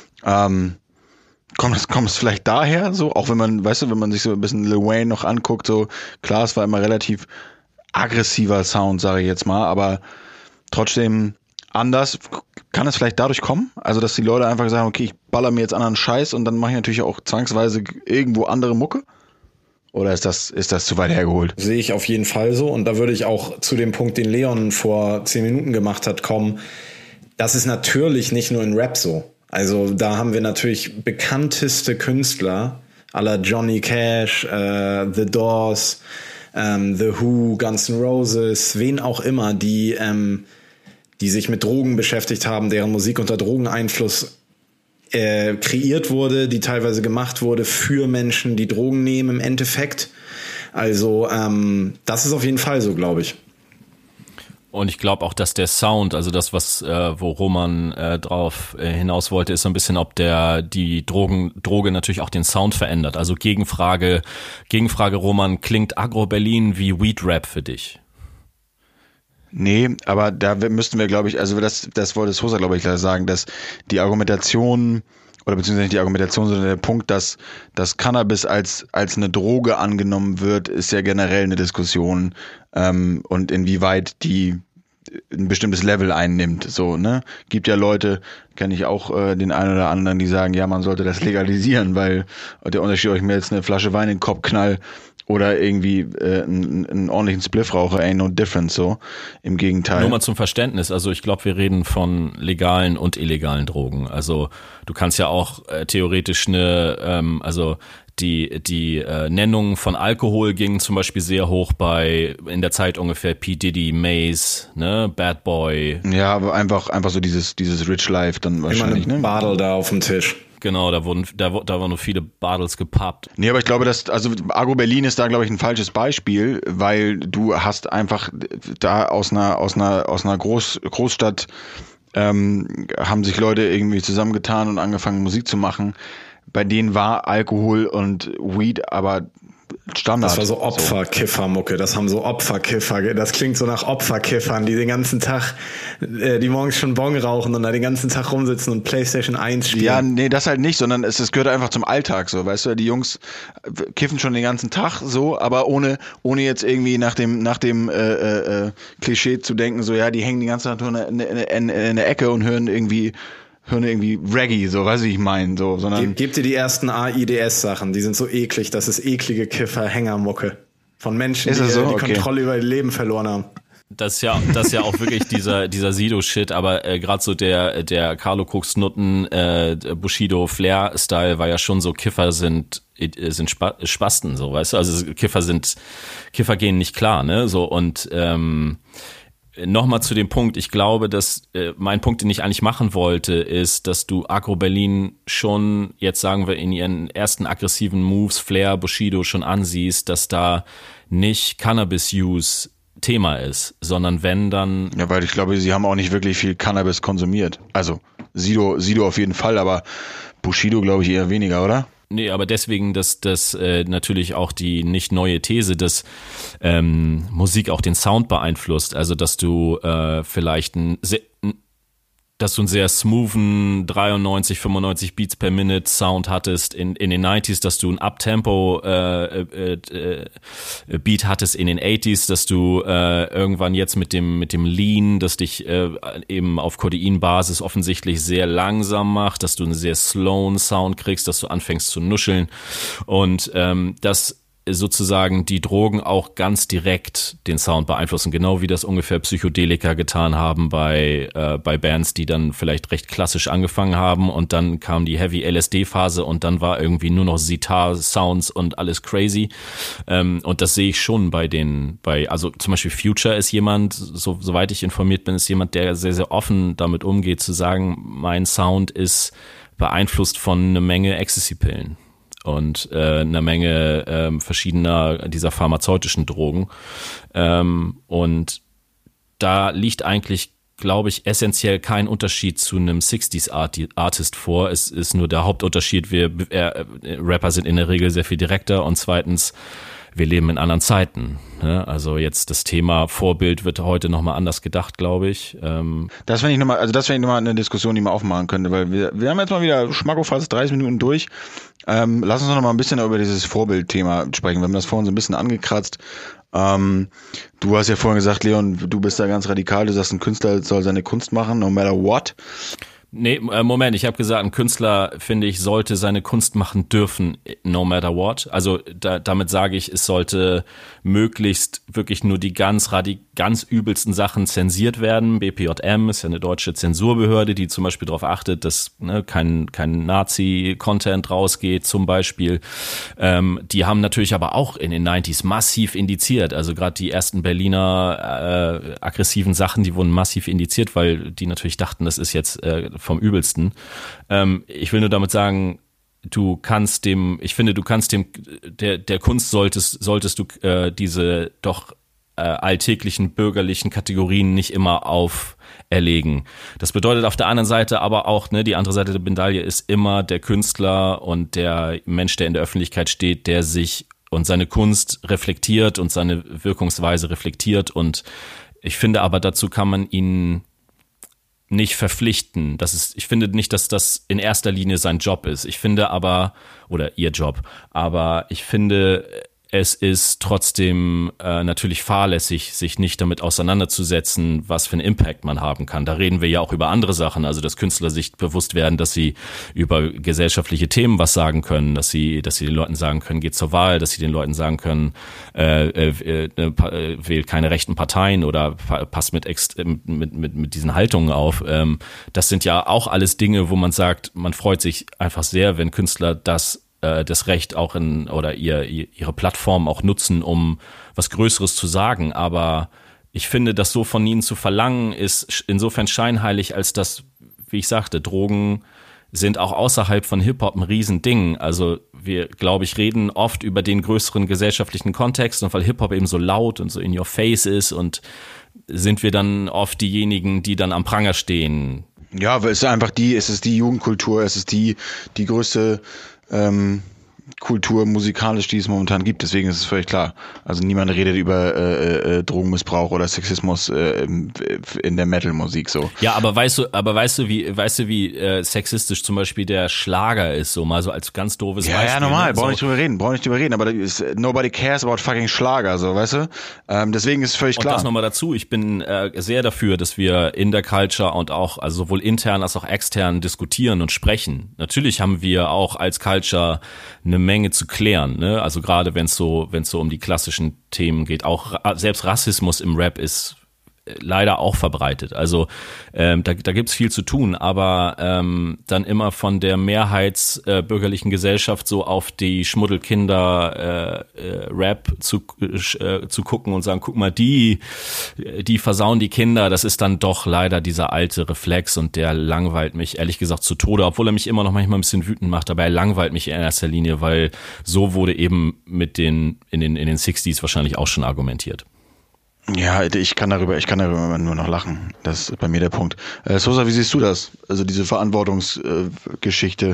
kommt es vielleicht daher, so, auch wenn man, weißt du, wenn man sich so ein bisschen Lil Wayne noch anguckt, so, klar, es war immer relativ aggressiver Sound, sage ich jetzt mal, aber trotzdem anders. Kann es vielleicht dadurch kommen? Also, dass die Leute einfach sagen, okay, ich baller mir jetzt anderen Scheiß und dann mache ich natürlich auch zwangsweise irgendwo andere Mucke? Oder ist das zu weit hergeholt? Sehe ich auf jeden Fall so. Und da würde ich auch zu dem Punkt, den Leon vor 10 Minuten gemacht hat, kommen. Das ist natürlich nicht nur in Rap so. Also, da haben wir natürlich bekannteste Künstler, à la Johnny Cash, The Doors, The Who, Guns N' Roses, wen auch immer, die sich mit Drogen beschäftigt haben, deren Musik unter Drogeneinfluss kreiert wurde, die teilweise gemacht wurde für Menschen, die Drogen nehmen im Endeffekt. Also das ist auf jeden Fall so, glaube ich. Und ich glaube auch, dass der Sound, also das, wo Roman drauf hinaus wollte, ist so ein bisschen, ob die Droge natürlich auch den Sound verändert. Also Gegenfrage Roman, klingt Agro-Berlin wie Weed-Rap für dich? Nee, aber da müssten wir, glaube ich, also das wollte Sosa, glaube ich, sagen, dass die Argumentation, oder beziehungsweise nicht die Argumentation, sondern der Punkt, dass Cannabis als eine Droge angenommen wird, ist ja generell eine Diskussion, und inwieweit die ein bestimmtes Level einnimmt, so, ne? Gibt ja Leute, kenne ich auch den einen oder anderen, die sagen, ja, man sollte das legalisieren, weil der Unterschied, ob ich mir jetzt eine Flasche Wein in den Kopf knall oder irgendwie einen ordentlichen Spliff rauche, ain't no difference, so. Im Gegenteil. Nur mal zum Verständnis, also ich glaube, wir reden von legalen und illegalen Drogen. Also du kannst ja auch theoretisch also die Nennungen von Alkohol gingen zum Beispiel sehr hoch in der Zeit ungefähr P. Diddy, Maze, ne, Bad Boy. Ja, aber einfach so dieses Rich Life dann wahrscheinlich, ne? Badel da auf dem Tisch. Genau, da waren nur viele Badels gepappt. Nee, aber ich glaube, also Agro-Berlin ist da, glaube ich, ein falsches Beispiel, weil du hast einfach da aus einer Großstadt haben sich Leute irgendwie zusammengetan und angefangen Musik zu machen. Bei denen war Alkohol und Weed aber Standard. Das war so Opferkiffer-Mucke, das haben so Opferkiffer, das klingt so nach Opferkiffern, die den ganzen Tag, die morgens schon Bong rauchen und da den ganzen Tag rumsitzen und PlayStation 1 spielen. Ja, nee, das halt nicht, sondern es gehört einfach zum Alltag, so, weißt du, die Jungs kiffen schon den ganzen Tag, so, aber ohne jetzt irgendwie nach dem Klischee zu denken, so, ja, die hängen die ganze Zeit in der Ecke und hören irgendwie Reggae, so, weißt du, ich meine, so, sondern. Gebt dir die ersten AIDS-Sachen, die sind so eklig, das ist eklige Kiffer-Hängermucke. Von Menschen, die die Kontrolle über ihr Leben verloren haben. Das ist ja auch wirklich dieser Sido-Shit, aber gerade so der Carlo Cooks Nutten, Bushido Flair-Style war ja schon so, Kiffer sind Spasten, so, weißt du, also Kiffer gehen nicht klar, ne, so, und nochmal zu dem Punkt, ich glaube, dass mein Punkt, den ich eigentlich machen wollte, ist, dass du Agro-Berlin schon, jetzt sagen wir, in ihren ersten aggressiven Moves, Flair, Bushido, schon ansiehst, dass da nicht Cannabis-Use Thema ist, sondern wenn dann... Ja, weil ich glaube, sie haben auch nicht wirklich viel Cannabis konsumiert. Also Sido auf jeden Fall, aber Bushido glaube ich eher weniger, oder? Nee, aber deswegen, dass natürlich auch die nicht neue These, dass Musik auch den Sound beeinflusst. Also dass du vielleicht einen sehr smoothen 93, 95 Beats per Minute Sound hattest in den 90s, dass du ein Uptempo Beat hattest in den 80s, dass du irgendwann jetzt mit dem Lean, das dich eben auf Kodeinbasis offensichtlich sehr langsam macht, dass du einen sehr slowen Sound kriegst, dass du anfängst zu nuscheln und dass sozusagen die Drogen auch ganz direkt den Sound beeinflussen, genau wie das ungefähr Psychedelika getan haben bei Bands, die dann vielleicht recht klassisch angefangen haben und dann kam die Heavy LSD-Phase und dann war irgendwie nur noch Sitar-Sounds und alles crazy. Und das sehe ich schon also zum Beispiel Future ist jemand, soweit ich informiert bin, ist jemand, der sehr, sehr offen damit umgeht, zu sagen, mein Sound ist beeinflusst von einer Menge Ecstasy-Pillen und einer Menge verschiedener dieser pharmazeutischen Drogen. Und da liegt eigentlich, glaube ich, essentiell kein Unterschied zu einem 60s-Artist vor. Es ist nur der Hauptunterschied, Rapper sind in der Regel sehr viel direkter und zweitens, wir leben in anderen Zeiten. Ne? Also jetzt das Thema Vorbild wird heute nochmal anders gedacht, glaube ich. Das wäre nochmal eine Diskussion, die man aufmachen könnte, weil wir haben jetzt mal wieder schmacko fast 30 Minuten durch. Lass uns noch mal ein bisschen über dieses Vorbildthema sprechen. Wir haben das vorhin so ein bisschen angekratzt. Du hast ja vorhin gesagt, Leon, du bist da ganz radikal. Du sagst, ein Künstler soll seine Kunst machen, no matter what. Nee, Moment, ich habe gesagt, ein Künstler, finde ich, sollte seine Kunst machen dürfen, no matter what. Also damit sage ich, es sollte möglichst wirklich nur die ganz übelsten Sachen zensiert werden. BPJM ist ja eine deutsche Zensurbehörde, die zum Beispiel darauf achtet, dass kein Nazi-Content rausgeht zum Beispiel. Die haben natürlich aber auch in den 90s massiv indiziert. Also gerade die ersten Berliner aggressiven Sachen, die wurden massiv indiziert, weil die natürlich dachten, das ist jetzt vom Übelsten. Ich will nur damit sagen, der Kunst solltest du diese doch alltäglichen bürgerlichen Kategorien nicht immer auferlegen. Das bedeutet auf der anderen Seite aber auch, die andere Seite der Medaille ist immer der Künstler und der Mensch, der in der Öffentlichkeit steht, der sich und seine Kunst reflektiert und seine Wirkungsweise reflektiert, und ich finde aber, dazu kann man ihn nicht verpflichten. Ich finde nicht, dass das in erster Linie sein Job ist. Ich finde aber, oder ihr Job, aber ich finde, es ist trotzdem natürlich fahrlässig, sich nicht damit auseinanderzusetzen, was für einen Impact man haben kann. Da reden wir ja auch über andere Sachen, also dass Künstler sich bewusst werden, dass sie über gesellschaftliche Themen was sagen können, dass sie den Leuten sagen können, geht zur Wahl, dass sie den Leuten sagen können, wählt keine rechten Parteien oder passt mit diesen Haltungen auf. Das sind ja auch alles Dinge, wo man sagt, man freut sich einfach sehr, wenn Künstler das Recht auch oder ihre Plattform auch nutzen, um was Größeres zu sagen. Aber ich finde, das so von ihnen zu verlangen, ist insofern scheinheilig, als dass, wie ich sagte, Drogen sind auch außerhalb von Hip-Hop ein Riesending. Also wir, glaube ich, reden oft über den größeren gesellschaftlichen Kontext, und weil Hip-Hop eben so laut und so in your face ist, und sind wir dann oft diejenigen, die dann am Pranger stehen. Ja, weil es ist die Jugendkultur, es ist die größte Kultur musikalisch, die es momentan gibt. Deswegen ist es völlig klar. Also niemand redet über Drogenmissbrauch oder Sexismus in der Metal-Musik so. Ja, aber weißt du, wie sexistisch zum Beispiel der Schlager ist, so mal so als ganz doofes Beispiel. Ja, normal, brauch nicht drüber reden, aber nobody cares about fucking Schlager, so, weißt du? Deswegen ist es völlig klar. Und das nochmal dazu, ich bin sehr dafür, dass wir in der Culture und auch, also sowohl intern als auch extern diskutieren und sprechen. Natürlich haben wir auch als Culture eine Menge zu klären, ne? Also gerade wenn es so um die klassischen Themen geht, auch selbst Rassismus im Rap ist leider auch verbreitet. Also da gibt's viel zu tun, aber dann immer von der mehrheitsbürgerlichen Gesellschaft so auf die Schmuddelkinder Rap zu gucken und sagen, guck mal, die versauen die Kinder, das ist dann doch leider dieser alte Reflex, und der langweilt mich ehrlich gesagt zu Tode, obwohl er mich immer noch manchmal ein bisschen wütend macht, aber er langweilt mich in erster Linie, weil so wurde eben in den 60s wahrscheinlich auch schon argumentiert. Ja, ich kann darüber nur noch lachen. Das ist bei mir der Punkt. Sosa, wie siehst du das? Also diese Verantwortungsgeschichte.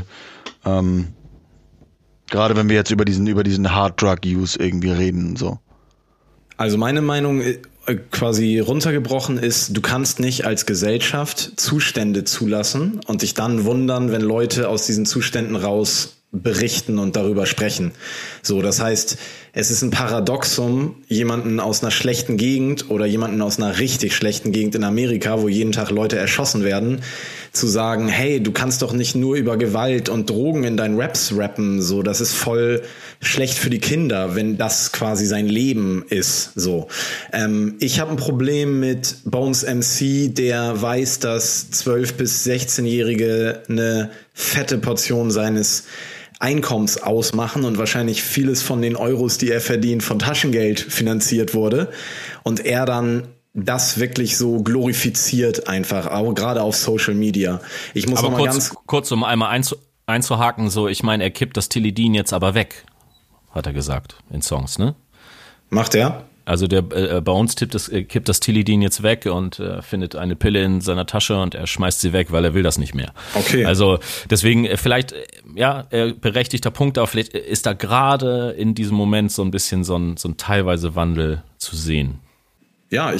Gerade wenn wir jetzt über diesen Hard Drug Use irgendwie reden und so. Also meine Meinung quasi runtergebrochen ist, du kannst nicht als Gesellschaft Zustände zulassen und dich dann wundern, wenn Leute aus diesen Zuständen raus berichten und darüber sprechen. So, das heißt, es ist ein Paradoxum, jemanden aus einer schlechten Gegend oder jemanden aus einer richtig schlechten Gegend in Amerika, wo jeden Tag Leute erschossen werden, zu sagen, hey, du kannst doch nicht nur über Gewalt und Drogen in deinen Raps rappen, so, das ist voll schlecht für die Kinder, wenn das quasi sein Leben ist, so. Ich habe ein Problem mit Bones MC, der weiß, dass 12- bis 16-Jährige eine fette Portion seines Einkommens ausmachen und wahrscheinlich vieles von den Euros, die er verdient, von Taschengeld finanziert wurde, und er dann das wirklich so glorifiziert einfach, auch gerade auf Social Media. Ich muss aber noch mal kurz um einmal einzuhaken, so, ich meine, er kippt das Tilidin jetzt aber weg, hat er gesagt in Songs, ne? Macht er? Also der Bones kippt das Tilidin jetzt weg und findet eine Pille in seiner Tasche und er schmeißt sie weg, weil er will das nicht mehr. Okay. Also deswegen vielleicht, berechtigter Punkt, aber vielleicht ist da gerade in diesem Moment so ein bisschen so ein teilweise Wandel zu sehen. Ja, ich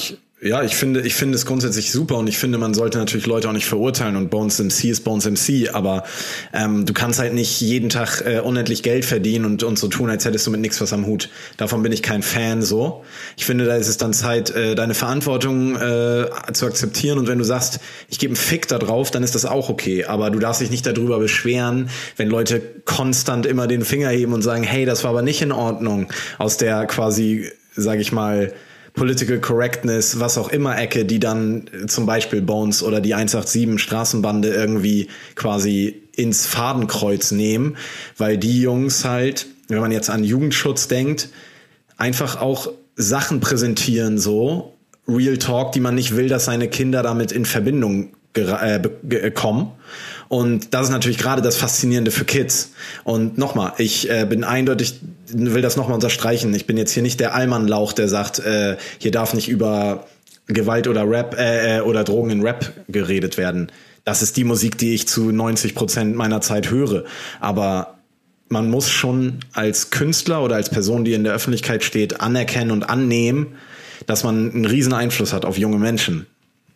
Ja, ich finde es grundsätzlich super und ich finde, man sollte natürlich Leute auch nicht verurteilen und Bones MC ist Bones MC, aber du kannst halt nicht jeden Tag unendlich Geld verdienen und so tun, als hättest du mit nichts was am Hut. Davon bin ich kein Fan so. Ich finde, da ist es dann Zeit, deine Verantwortung zu akzeptieren und wenn du sagst, ich gebe einen Fick da drauf, dann ist das auch okay, aber du darfst dich nicht darüber beschweren, wenn Leute konstant immer den Finger heben und sagen, hey, das war aber nicht in Ordnung, aus der quasi, sag ich mal, Political Correctness, was auch immer Ecke, die dann zum Beispiel Bones oder die 187 Straßenbande irgendwie quasi ins Fadenkreuz nehmen, weil die Jungs halt, wenn man jetzt an Jugendschutz denkt, einfach auch Sachen präsentieren, so Real Talk, die man nicht will, dass seine Kinder damit in Verbindung kommen. Und das ist natürlich gerade das Faszinierende für Kids. Und nochmal, ich bin eindeutig, will das nochmal unterstreichen. Ich bin jetzt hier nicht der Allmann-Lauch, der sagt, hier darf nicht über Gewalt oder Rap oder Drogen in Rap geredet werden. Das ist die Musik, die ich zu 90% meiner Zeit höre. Aber man muss schon als Künstler oder als Person, die in der Öffentlichkeit steht, anerkennen und annehmen, dass man einen riesen Einfluss hat auf junge Menschen.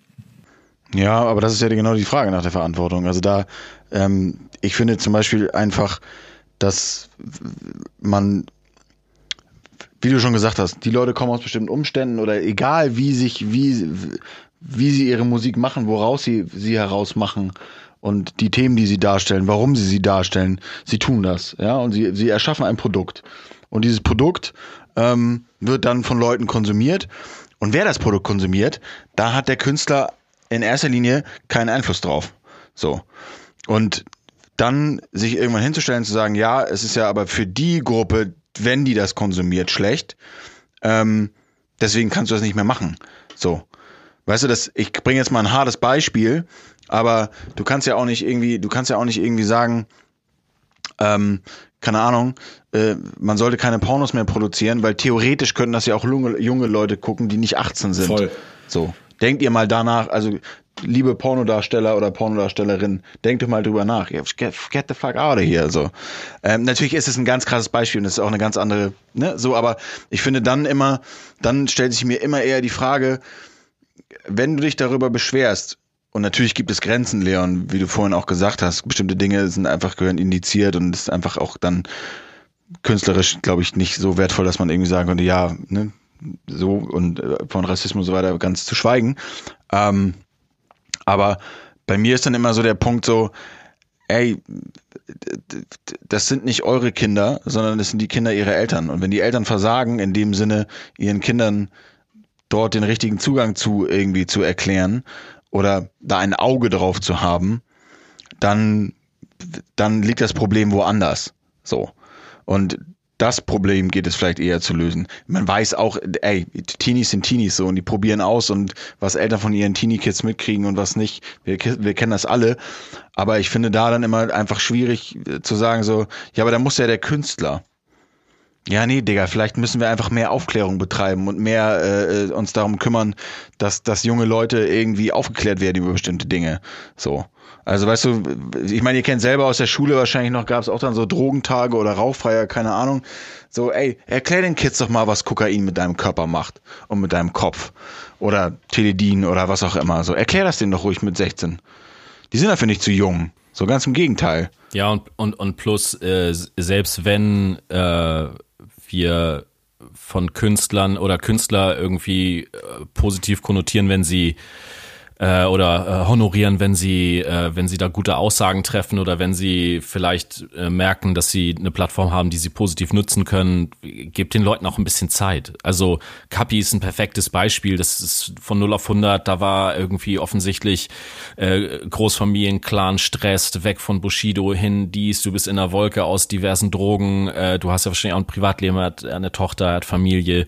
Ja, aber das ist ja genau die Frage nach der Verantwortung. Also da, ich finde zum Beispiel einfach, dass man, wie du schon gesagt hast, die Leute kommen aus bestimmten Umständen oder egal wie sie ihre Musik machen, woraus sie heraus machen und die Themen, die sie darstellen, warum sie darstellen, sie tun das, ja, und sie erschaffen ein Produkt. Und dieses Produkt wird dann von Leuten konsumiert. Und wer das Produkt konsumiert, da hat der Künstler in erster Linie keinen Einfluss drauf. So. Und dann sich irgendwann hinzustellen, zu sagen, ja, es ist ja aber für die Gruppe, wenn die das konsumiert, schlecht, deswegen kannst du das nicht mehr machen. So. Weißt du, ich bringe jetzt mal ein hartes Beispiel, aber du kannst ja auch nicht irgendwie sagen, keine Ahnung, man sollte keine Pornos mehr produzieren, weil theoretisch könnten das ja auch junge Leute gucken, die nicht 18 sind. Voll. So. Denkt ihr mal danach, also liebe Pornodarsteller oder Pornodarstellerin, denkt doch mal drüber nach. Get the fuck out of here. So. Natürlich ist es ein ganz krasses Beispiel und das ist auch eine ganz andere, ne, so, aber ich finde dann stellt sich mir immer eher die Frage, wenn du dich darüber beschwerst, und natürlich gibt es Grenzen, Leon, wie du vorhin auch gesagt hast, bestimmte Dinge gehören indiziert und ist einfach auch dann künstlerisch, glaube ich, nicht so wertvoll, dass man irgendwie sagen könnte, ja, ne, so und von Rassismus und so weiter ganz zu schweigen. Aber bei mir ist dann immer so der Punkt so, ey, das sind nicht eure Kinder, sondern das sind die Kinder ihrer Eltern. Und wenn die Eltern versagen, in dem Sinne, ihren Kindern dort den richtigen Zugang zu irgendwie zu erklären oder da ein Auge drauf zu haben, dann liegt das Problem woanders. So. Und das Problem geht es vielleicht eher zu lösen. Man weiß auch, ey, Teenies sind Teenies so und die probieren aus und was Eltern von ihren Teenie-Kids mitkriegen und was nicht. Wir kennen das alle. Aber ich finde da dann immer einfach schwierig zu sagen so, ja, aber da muss ja der Künstler. Ja, nee, Digga, vielleicht müssen wir einfach mehr Aufklärung betreiben und mehr uns darum kümmern, dass junge Leute irgendwie aufgeklärt werden über bestimmte Dinge. So. Also weißt du, ich meine, ihr kennt selber aus der Schule wahrscheinlich noch, gab es auch dann so Drogentage oder Rauchfreier, keine Ahnung. So, ey, erklär den Kids doch mal, was Kokain mit deinem Körper macht und mit deinem Kopf. Oder Teledin oder was auch immer. So, erklär das denen doch ruhig mit 16. Die sind dafür nicht zu jung. So, ganz im Gegenteil. Ja, und plus, selbst wenn wir von Künstlern oder Künstler irgendwie positiv konnotieren, wenn sie oder honorieren, wenn sie da gute Aussagen treffen oder wenn sie vielleicht merken, dass sie eine Plattform haben, die sie positiv nutzen können, gebt den Leuten auch ein bisschen Zeit. Also Kapi ist ein perfektes Beispiel, das ist von 0 auf 100, da war irgendwie offensichtlich Großfamilienclan stresst, weg von Bushido hin, du bist in einer Wolke aus diversen Drogen, du hast ja wahrscheinlich auch ein Privatleben, er hat eine Tochter, er hat Familie,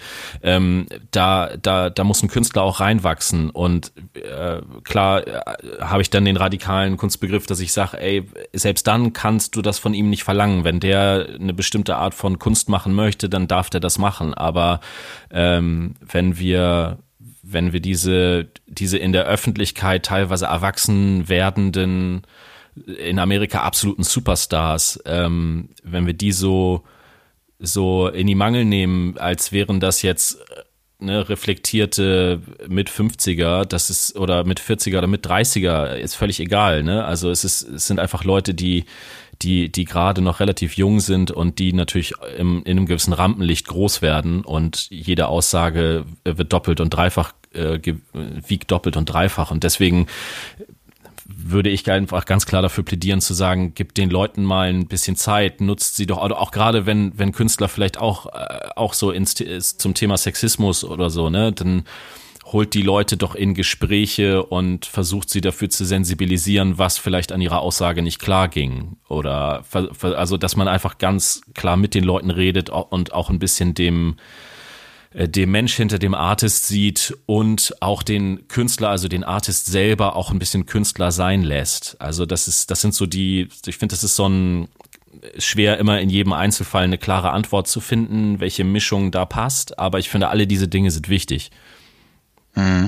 da muss ein Künstler auch reinwachsen und klar habe ich dann den radikalen Kunstbegriff, dass ich sage, ey, selbst dann kannst du das von ihm nicht verlangen. Wenn der eine bestimmte Art von Kunst machen möchte, dann darf der das machen. Aber wenn wir diese in der Öffentlichkeit teilweise erwachsen werdenden, in Amerika absoluten Superstars, wenn wir die so in die Mangel nehmen, als wären das jetzt ne, reflektierte mit 50er, das ist, oder mit 40er oder mit 30er, ist völlig egal, ne? Also es sind einfach Leute, die gerade noch relativ jung sind und die natürlich in einem gewissen Rampenlicht groß werden und jede Aussage wird doppelt und dreifach, wiegt doppelt und dreifach, und deswegen würde ich einfach ganz klar dafür plädieren zu sagen, gibt den Leuten mal ein bisschen Zeit, nutzt sie doch, auch gerade wenn Künstler vielleicht auch so zum Thema Sexismus oder so, ne, dann holt die Leute doch in Gespräche und versucht sie dafür zu sensibilisieren, was vielleicht an ihrer Aussage nicht klar ging, oder also dass man einfach ganz klar mit den Leuten redet und auch ein bisschen dem Mensch hinter dem Artist sieht und auch den Künstler, also den Artist selber auch ein bisschen Künstler sein lässt. Also das sind so ich finde, das ist so ein schwer, immer in jedem Einzelfall eine klare Antwort zu finden, welche Mischung da passt, aber ich finde, alle diese Dinge sind wichtig. Mhm.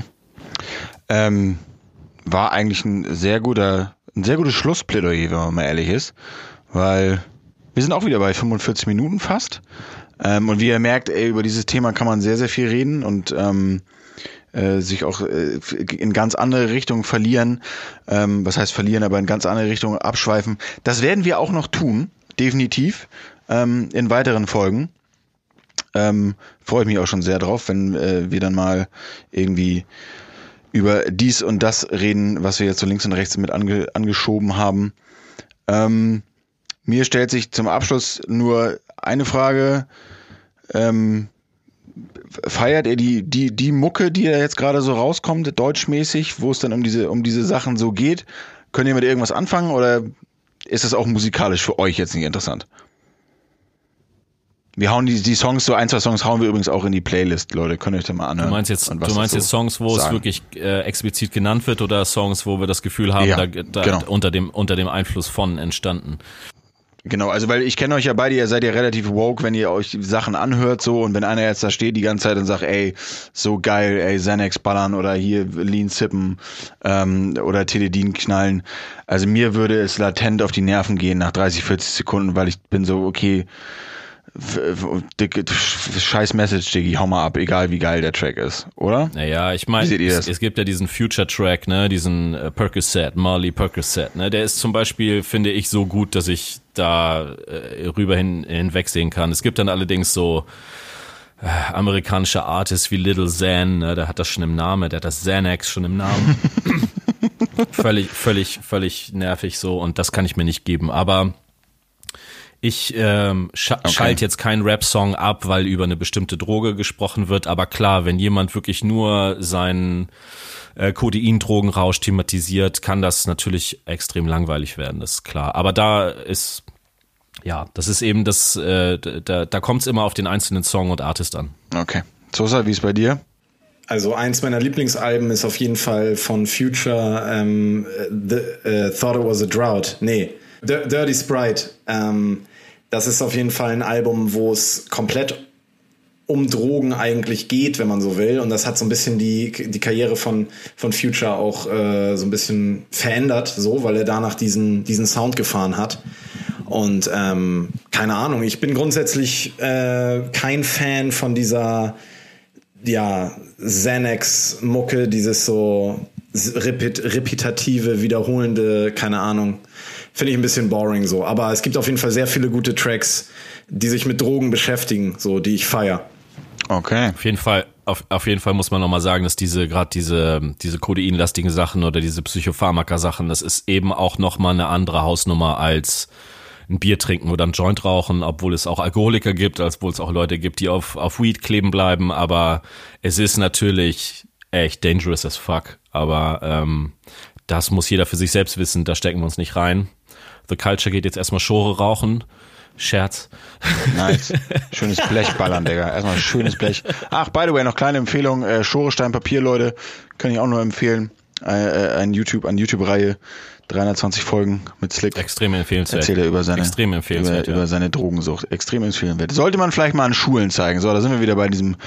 War eigentlich ein sehr gutes Schlussplädoyer, wenn man mal ehrlich ist, weil wir sind auch wieder bei 45 Minuten fast. Und wie ihr merkt, über dieses Thema kann man sehr, sehr viel reden und sich auch in ganz andere Richtungen verlieren. Was heißt verlieren, aber in ganz andere Richtungen abschweifen. Das werden wir auch noch tun, definitiv, in weiteren Folgen. Freue ich mich auch schon sehr drauf, wenn wir dann mal irgendwie über dies und das reden, was wir jetzt so links und rechts mit angeschoben haben. Mir stellt sich zum Abschluss nur eine Frage: Feiert ihr die Mucke, die da jetzt gerade so rauskommt, deutschmäßig, wo es dann um diese Sachen so geht? Könnt ihr mit irgendwas anfangen, oder ist das auch musikalisch für euch jetzt nicht interessant? Wir hauen die Songs, so 1-2 Songs hauen wir übrigens auch in die Playlist, Leute, könnt ihr euch da mal anhören. Du meinst jetzt Songs, wo es wirklich explizit genannt wird, oder Songs, wo wir das Gefühl haben, ja, genau, unter dem Einfluss von entstanden? Genau, also weil ich kenne euch ja beide, ihr seid ja relativ woke, wenn ihr euch Sachen anhört so, und wenn einer jetzt da steht die ganze Zeit und sagt, ey, so geil, ey, Xanax ballern oder hier Lean sippen oder Teledin knallen, also mir würde es latent auf die Nerven gehen nach 30, 40 Sekunden, weil ich bin so, okay, scheiß Message, Diggi, hau mal ab, egal wie geil der Track ist, oder? Naja, ich meine, es gibt ja diesen Future-Track, ne, diesen Marley Percocet, ne, der ist zum Beispiel, finde ich, so gut, dass ich da rüber hinwegsehen kann. Es gibt dann allerdings so amerikanische Artists wie Little Xan, ne, der hat das schon im Namen, der hat das Xanax schon im Namen. völlig nervig so, und das kann ich mir nicht geben, aber ich schalte jetzt keinen Rap-Song ab, weil über eine bestimmte Droge gesprochen wird, aber klar, wenn jemand wirklich nur seinen Codein-Drogenrausch thematisiert, kann das natürlich extrem langweilig werden, das ist klar. Aber das ist eben da kommt es immer auf den einzelnen Song und Artist an. Okay. Sosa, wie ist bei dir? Also eins meiner Lieblingsalben ist auf jeden Fall von Future, Thought It Was a Drought. Nee, Dirty Sprite. Das ist auf jeden Fall ein Album, wo es komplett um Drogen eigentlich geht, wenn man so will. Und das hat so ein bisschen die Karriere von Future auch so ein bisschen verändert, so, weil er danach diesen Sound gefahren hat. Und keine Ahnung, ich bin grundsätzlich kein Fan von dieser Xanax-Mucke, dieses so repetitive, wiederholende, keine Ahnung. Finde ich ein bisschen boring so. Aber es gibt auf jeden Fall sehr viele gute Tracks, die sich mit Drogen beschäftigen, so, die ich feiere. Okay. Auf jeden Fall muss man nochmal sagen, dass diese kodeinlastigen Sachen oder diese Psychopharmaka-Sachen, das ist eben auch nochmal eine andere Hausnummer als ein Bier trinken oder ein Joint rauchen, obwohl es auch Alkoholiker gibt, obwohl es auch Leute gibt, die auf Weed kleben bleiben. Aber es ist natürlich echt dangerous as fuck. Aber das muss jeder für sich selbst wissen, da stecken wir uns nicht rein. The Culture geht jetzt erstmal Schore rauchen. Scherz. Nice. Schönes Blech ballern, Digga. Erstmal schönes Blech. Ach, by the way, noch kleine Empfehlung. Schore, Stein, Papier, Leute. Kann ich auch nur empfehlen. Eine YouTube-Reihe. 320 Folgen mit Slick. Extrem empfehlenswert. Erzählt er über seine Drogensucht. Extrem empfehlenswert. Sollte man vielleicht mal an Schulen zeigen. So, da sind wir wieder bei diesem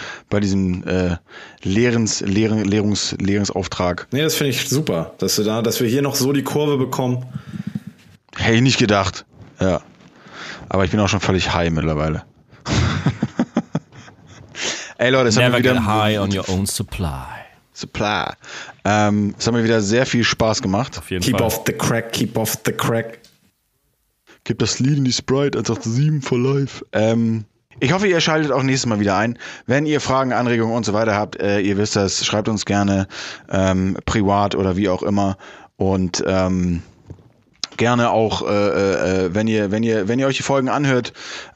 Lehrungsauftrag. Nee, das finde ich super, dass wir hier noch so die Kurve bekommen. Hätte ich nicht gedacht. Ja. Aber ich bin auch schon völlig high mittlerweile. Ey Leute, es Never get high on your own supply. Es hat mir wieder sehr viel Spaß gemacht. Auf jeden Keep Fall. off the crack, keep off the crack. Gebt das Lied in die Sprite 187 for life. Ich hoffe, ihr schaltet auch nächstes Mal wieder ein. Wenn ihr Fragen, Anregungen und so weiter habt, ihr wisst das, schreibt uns gerne privat oder wie auch immer. Und gerne auch, wenn ihr euch die Folgen anhört,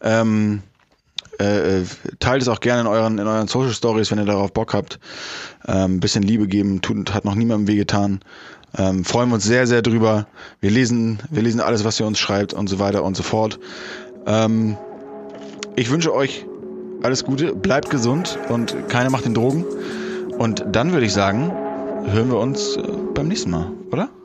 teilt es auch gerne in euren Social Stories, wenn ihr darauf Bock habt. Ein bisschen Liebe geben, hat noch niemandem wehgetan. Freuen wir uns sehr, sehr drüber. Wir lesen alles, was ihr uns schreibt und so weiter und so fort. Ich wünsche euch alles Gute, bleibt gesund und keiner macht den Drogen. Und dann würde ich sagen, hören wir uns beim nächsten Mal, oder?